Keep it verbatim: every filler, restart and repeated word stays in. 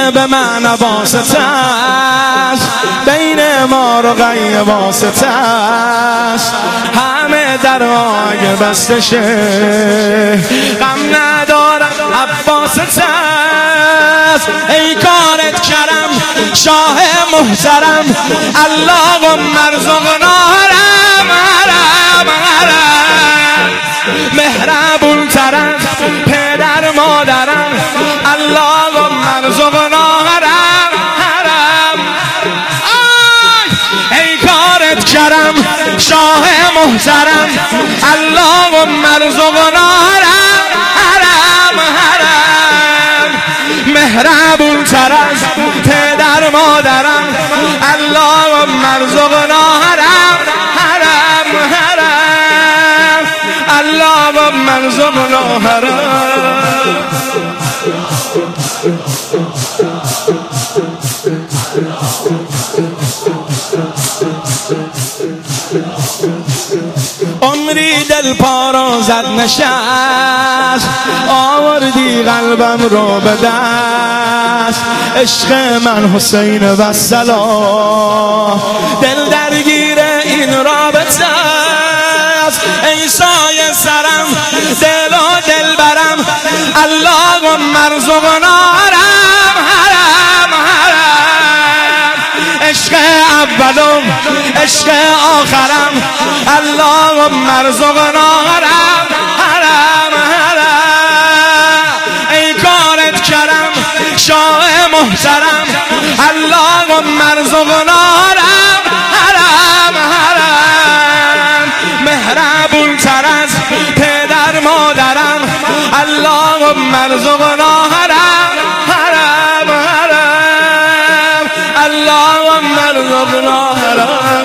به من واسطه است، بین ما رو غی واسطه است، همه درهای بسته شه، غم ندارم عباسته است. ای کارت کرم شاه محترم، اللهم ارزقنا حرم حرم حرم، مهربون ترم پدر مادرم، اللهم ارزقنا حرم حرم. ای کارت کرم شاه محترم، اللهم ارزقنا حرم حرم حرم، مهربون ترم پدر مادرم، اللهم ارزقنا حرم حرم حرم، اللهم ارزقنا حرم. عمری دل پارو زد نشست، آوردی قلبم رو به دست، عشق من حسین و سلام، دل درگیر این رابطه است. ای سایه سرم دل و دل برم، اللهم ارزقنا حرم حرم حرم، عشق اولم عشق آخرم، اللهم ارزقنا حرم حرم حرم. ای کارت کرم شاه محترم، اللهم ارزقنا حرم حرم حرم، مهربون تر از پدر مادرم، اللهم ارزقنا حرم حرم حرم، اللهم ارزقنا حرم.